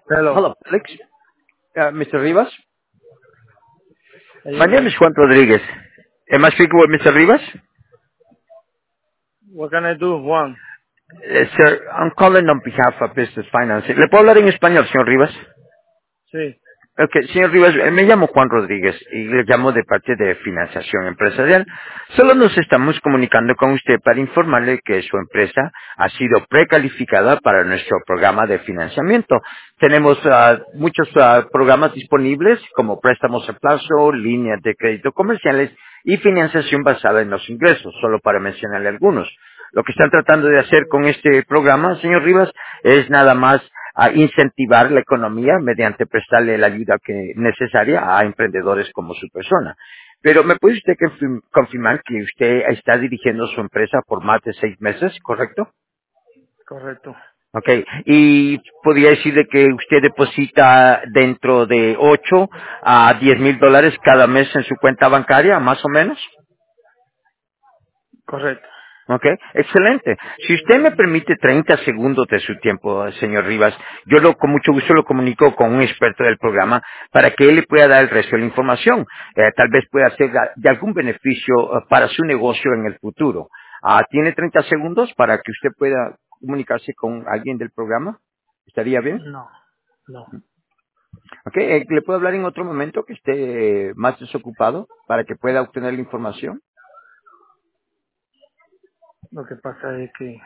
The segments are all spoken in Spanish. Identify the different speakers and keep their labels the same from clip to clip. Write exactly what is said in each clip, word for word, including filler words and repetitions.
Speaker 1: Hello.
Speaker 2: Hello, Alex. Uh, mister Rivas? My
Speaker 1: Hey,
Speaker 2: name is Juan Rodriguez. Am I speaking with mister Rivas?
Speaker 1: what can I do, Juan?
Speaker 2: Uh, sir, I'm calling on behalf of Business Finance. ¿Le puedo hablar en español, señor Rivas?
Speaker 1: Sí,
Speaker 2: Ok, señor Rivas, eh, me llamo Juan Rodríguez y le llamo de parte de Financiación Empresarial. Solo nos estamos comunicando con usted para informarle que su empresa ha sido precalificada para nuestro programa de financiamiento. Tenemos ah, muchos ah, programas disponibles como préstamos a plazo, líneas de crédito comerciales y financiación basada en los ingresos, solo para mencionarle algunos. Lo que están tratando de hacer con este programa, señor Rivas, es nada más a incentivar la economía mediante prestarle la ayuda que necesaria a emprendedores como su persona. Pero ¿me puede usted confirm- confirmar que usted está dirigiendo su empresa por más de seis meses, correcto?
Speaker 1: correcto.
Speaker 2: Ok, y podría decir de que usted deposita dentro de ocho a diez mil dólares cada mes en su cuenta bancaria, más o menos.
Speaker 1: Correcto.
Speaker 2: Ok, excelente. Si usted me permite treinta segundos de su tiempo, señor Rivas, yo lo, con mucho gusto lo comunico con un experto del programa para que él le pueda dar el resto de la información. Eh, tal vez pueda ser de de algún beneficio eh, para su negocio en el futuro. Ah, ¿Tiene treinta segundos para que usted pueda comunicarse con alguien del programa? ¿Estaría bien?
Speaker 1: No, no.
Speaker 2: Ok, eh, ¿le puedo hablar en otro momento que esté eh, más desocupado para que pueda obtener la información?
Speaker 1: Lo que pasa es que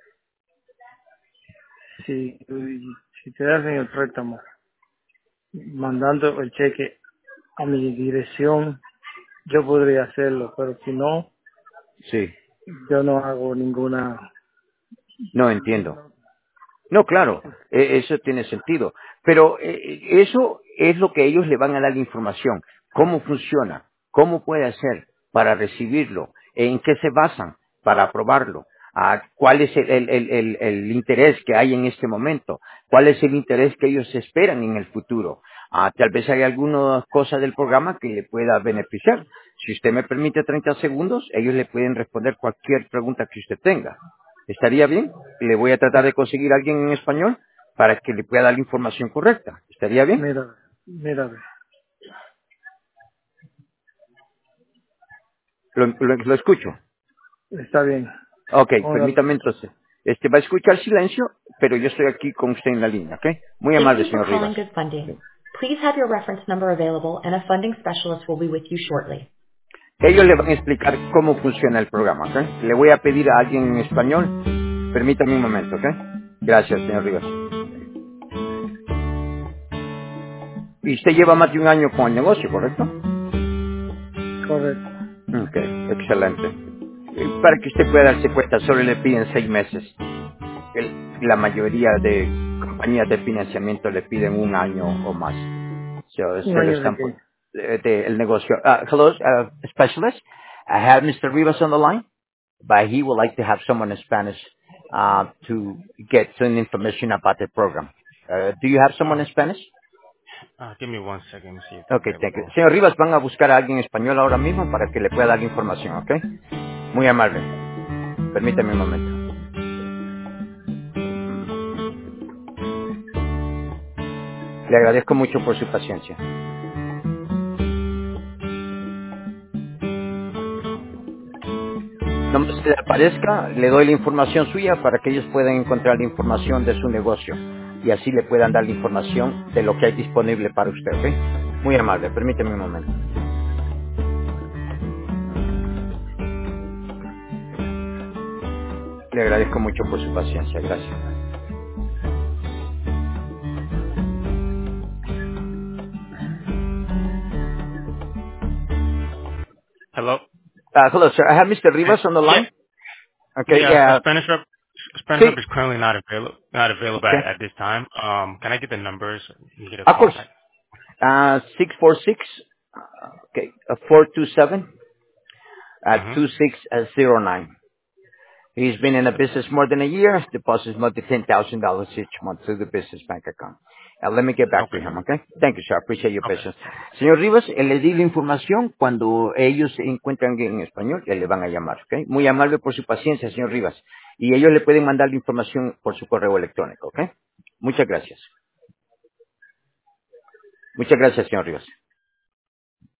Speaker 1: si, si te hacen el préstamo mandando el cheque a mi dirección, yo podría hacerlo, pero si no,
Speaker 2: Sí,
Speaker 1: yo no hago ninguna...
Speaker 2: no entiendo. No, claro, e- eso tiene sentido. Pero eh, eso es lo que ellos le van a dar la información. ¿Cómo funciona? ¿Cómo puede hacer para recibirlo? ¿En qué se basan para aprobarlo? Ah, ¿Cuál es el, el- el- el- el interés que hay en este momento? ¿Cuál es el interés que ellos esperan en el futuro? Ah, tal vez hay alguna cosa del programa que le pueda beneficiar. Si usted me permite treinta segundos, ellos le pueden responder cualquier pregunta que usted tenga. ¿Estaría bien? Le voy a tratar de conseguir a alguien en español para que le pueda dar la información correcta. ¿Estaría bien?
Speaker 1: Mira, mira,
Speaker 2: Lo, lo- lo escucho.
Speaker 1: está bien.
Speaker 2: Ok,
Speaker 1: Ahora,
Speaker 2: permítame entonces. Este va a escuchar silencio, pero yo estoy aquí con usted en la línea, ¿ok? Muy
Speaker 3: Thank
Speaker 2: amable,
Speaker 3: you for
Speaker 2: señor Rivas.
Speaker 3: calling Good Funding. Please have your reference number available and a funding specialist will be with you shortly.
Speaker 2: Ellos le van a explicar cómo funciona el programa, ¿ok? Le voy a pedir a alguien en español. Permítame un momento, ¿ok? Gracias, señor Rivas. Y usted lleva más de un año con el negocio, ¿correcto?
Speaker 1: correcto.
Speaker 2: Ok, excelente. Y para que usted pueda darse cuenta, solo le piden seis meses. El- la mayoría de compañías de financiamiento le piden un año o más. So,
Speaker 1: Un
Speaker 2: se lo
Speaker 1: año de
Speaker 2: están
Speaker 1: qué.
Speaker 2: pon- de, de- el negocio. Uh, hello, uh, specialist. I have mister Rivas on the line, but he would like to have someone in Spanish uh, to get some information about the program. Uh, do you have someone in
Speaker 4: Oh,
Speaker 2: Spanish?
Speaker 4: uh, give me one second. Let me see if they're
Speaker 2: Okay, thank you.
Speaker 4: available.
Speaker 2: Señor Rivas, van a buscar a alguien en español ahora mismo para que le pueda dar la información, ¿ok? Muy amable. Permítame un momento. Le agradezco mucho por su paciencia. Nomás que le aparezca, le doy la información suya para que ellos puedan encontrar la información de su negocio y así le puedan dar la información de lo que hay disponible para usted, ¿ok? Muy amable, permíteme un momento. Le agradezco mucho por su paciencia, gracias.
Speaker 4: Hello.
Speaker 2: Uh, hello, sir. I have mister
Speaker 4: Hey,
Speaker 2: Rivas on the
Speaker 4: yeah,
Speaker 2: line. Okay,
Speaker 4: yeah. A
Speaker 2: yeah.
Speaker 4: Spanish rep, Spanish rep
Speaker 2: Sí.
Speaker 4: is currently not available, not available
Speaker 2: Okay.
Speaker 4: at, at this time. Um, can I get the numbers? You get a
Speaker 2: Of
Speaker 4: call
Speaker 2: course.
Speaker 4: back.
Speaker 2: Uh, six four six, okay, uh, four two seven, uh,
Speaker 4: Mm-hmm.
Speaker 2: two six zero nine. He's been in the business more than a year, deposits more than ten thousand dollars each month through the business bank account. Uh, let me get back to
Speaker 4: Okay.
Speaker 2: him, okay? Thank you, sir. Appreciate your
Speaker 4: Okay.
Speaker 2: patience. Señor Rivas, eh, le di la información. Cuando ellos encuentran en español, eh, le van a llamar, ¿ok? Muy amable por su paciencia, señor Rivas. Y ellos le pueden mandar la información por su correo electrónico, ¿ok? Muchas gracias. Muchas gracias, señor Rivas.